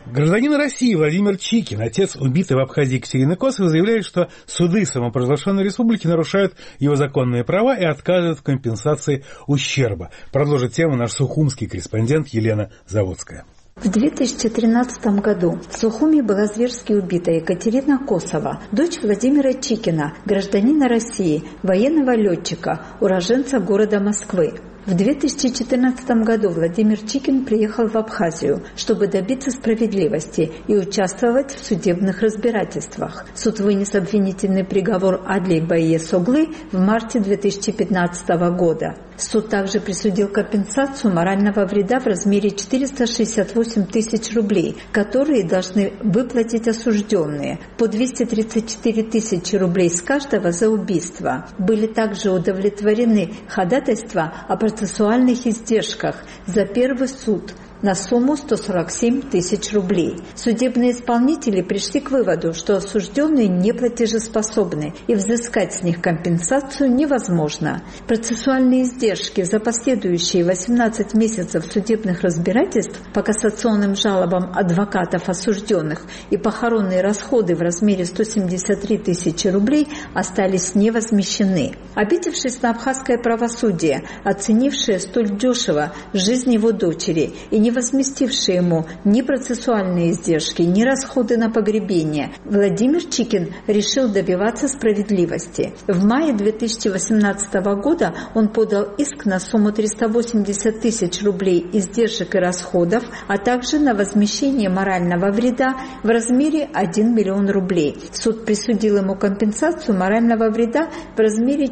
Гражданин России Владимир Чикин, отец убитой в Абхазии Екатерины Косовой, заявляет, что суды самопровозглашенной республики нарушают его законные права и отказывают в компенсации ущерба. Продолжит тему наш сухумский корреспондент Елена Заводская. В 2013 году в Сухуми была зверски убита Екатерина Косова, дочь Владимира Чикина, гражданина России, военного летчика, уроженца города Москвы. В 2014 году Владимир Чикин приехал в Абхазию, чтобы добиться справедливости и участвовать в судебных разбирательствах. Суд вынес обвинительный приговор Адли Байесоглы в марте 2015 года. Суд также присудил компенсацию морального вреда в размере 468 тысяч рублей, которые должны выплатить осужденные, по 234 тысячи рублей с каждого за убийство. Были также удовлетворены ходатайства о процессуальных издержках за первый суд на сумму 147 тысяч рублей. Судебные исполнители пришли к выводу, что осужденные неплатежеспособны и взыскать с них компенсацию невозможно. Процессуальные издержки за последующие 18 месяцев судебных разбирательств по кассационным жалобам адвокатов осужденных и похоронные расходы в размере 173 тысячи рублей остались невозмещены. Обидевшись на абхазское правосудие, оценившее столь дешево жизнь его дочери и не возместившие ему ни процессуальные издержки, ни расходы на погребение, Владимир Чикин решил добиваться справедливости. В мае 2018 года он подал иск на сумму 380 тысяч рублей издержек и расходов, а также на возмещение морального вреда в размере 1 миллион рублей. Суд присудил ему компенсацию морального вреда в размере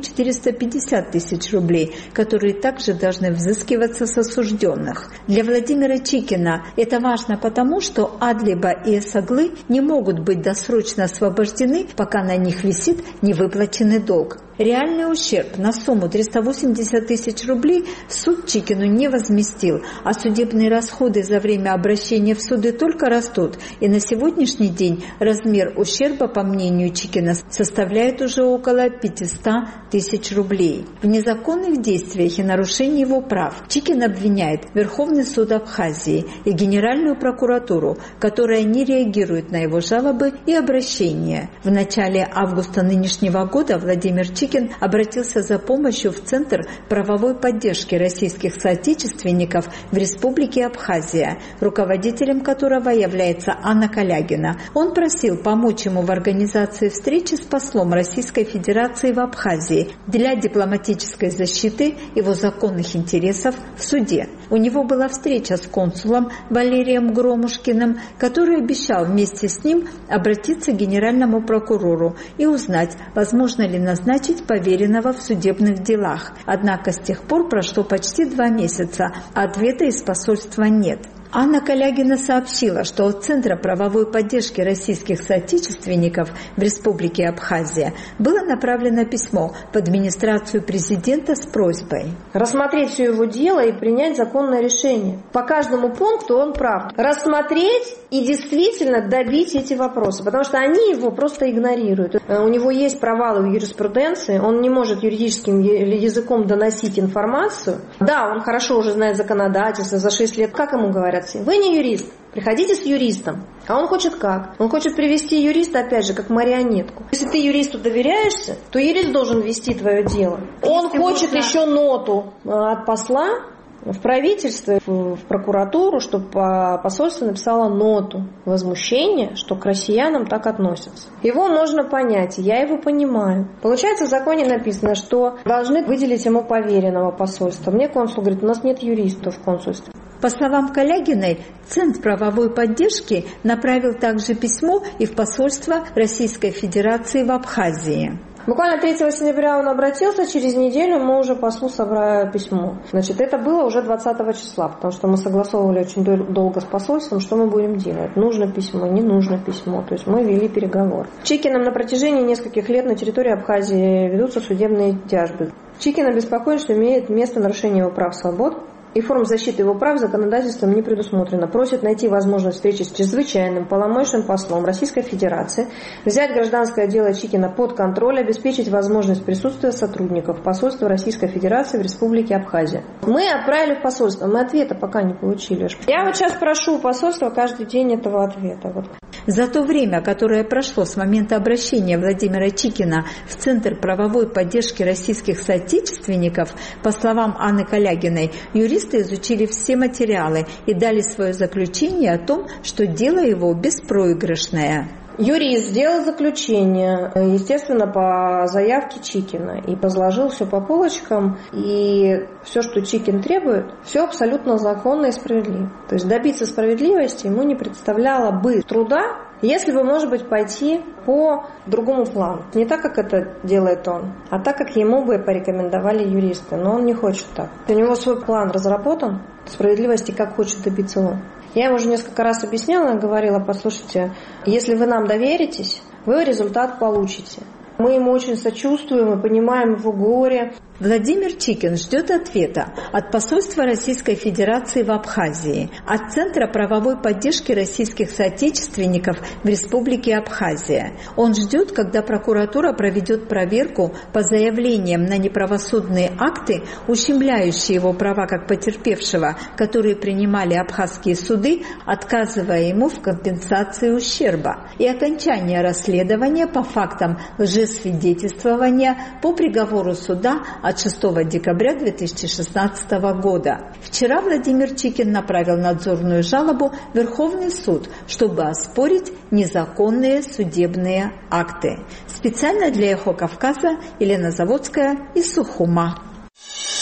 450 тысяч рублей, которые также должны взыскиваться с осужденных. Для Владимира Чикина это важно потому, что Адлиба и Эсоглы не могут быть досрочно освобождены, пока на них висит невыплаченный долг. Реальный ущерб на сумму 380 тысяч рублей суд Чикину не возместил, а судебные расходы за время обращения в суды только растут, и на сегодняшний день размер ущерба, по мнению Чикина, составляет уже около 500 тысяч рублей. В незаконных действиях и нарушении его прав Чикин обвиняет Верховный суд Абхазии и Генеральную прокуратуру, которая не реагирует на его жалобы и обращения. В начале августа нынешнего года Владимир Чикин обратился за помощью в Центр правовой поддержки российских соотечественников в Республике Абхазия, руководителем которого является Анна Калягина. Он просил помочь ему в организации встречи с послом Российской Федерации в Абхазии для дипломатической защиты его законных интересов в суде. У него была встреча с консулом Валерием Громушкиным, который обещал вместе с ним обратиться к генеральному прокурору и узнать, возможно ли назначить поверенного в судебных делах. Однако с тех пор прошло почти 2 месяца, а ответа из посольства нет. Анна Калягина сообщила, что от Центра правовой поддержки российских соотечественников в Республике Абхазия было направлено письмо в администрацию президента с просьбой рассмотреть все его дело и принять законное решение. По каждому пункту он прав. Рассмотреть и действительно добить эти вопросы, потому что они его просто игнорируют. У него есть провалы в юриспруденции, он не может юридическим языком доносить информацию. Да, он хорошо уже знает законодательство, за 6 лет, как ему говорят, вы не юрист, приходите с юристом. А он хочет как? Он хочет привести юриста, опять же, как марионетку. Если ты юристу доверяешься, то юрист должен вести твое дело. Он хочет еще ноту от посла в правительство, в прокуратуру, чтобы посольство написало ноту возмущения, что к россиянам так относятся. Его можно понять, я его понимаю. Получается, в законе написано, что должны выделить ему поверенного посольства. Мне консул говорит, у нас нет юристов в консульстве. По словам Калягиной, Центр правовой поддержки направил также письмо и в посольство Российской Федерации в Абхазии. Буквально 3 сентября он обратился, через неделю мы уже послу собрали письмо. Значит, это было уже 20 числа, потому что мы согласовывали очень долго с посольством, что мы будем делать. Нужно письмо, не нужно письмо. То есть мы вели переговоры. Чикином на протяжении нескольких лет на территории Абхазии ведутся судебные тяжбы. Чикин обеспокоен, что имеет место нарушение его прав и свобод. и форм защиты его прав законодательством не предусмотрено. Просит найти возможность встречи с чрезвычайным полномочным послом Российской Федерации, взять гражданское дело Чикина под контроль, обеспечить возможность присутствия сотрудников посольства Российской Федерации в Республике Абхазия. Мы отправили в посольство, мы ответа пока не получили. Я вот сейчас прошу у посольства каждый день этого ответа. За то время, которое прошло с момента обращения Владимира Чикина в Центр правовой поддержки российских соотечественников, по словам Анны Калягиной, юристы изучили все материалы и дали свое заключение о том, что дело его беспроигрышное. Юрист сделал заключение, естественно, по заявке Чикина и разложил все по полочкам, и все, что Чикин требует, все абсолютно законно и справедливо. То есть добиться справедливости ему не представляло бы труда, если бы, может быть, пойти по другому плану. Не так, как это делает он, а так, как ему бы порекомендовали юристы. Но он не хочет так. У него свой план разработан, справедливости, как хочет добиться он. Я ему уже несколько раз объясняла, говорила: послушайте, если вы нам доверитесь, вы результат получите. Мы ему очень сочувствуем и понимаем его горе. Владимир Чикин ждет ответа от посольства Российской Федерации в Абхазии, от Центра правовой поддержки российских соотечественников в Республике Абхазия. Он ждет, когда прокуратура проведет проверку по заявлениям на неправосудные акты, ущемляющие его права как потерпевшего, которые принимали абхазские суды, отказывая ему в компенсации ущерба, и окончание расследования по фактам лжесвидетельствования по приговору суда от 6 декабря 2016 года. Вчера Владимир Чикин направил надзорную жалобу в Верховный суд, чтобы оспорить незаконные судебные акты. Специально для Эхо Кавказа Елена Заводская из Сухума.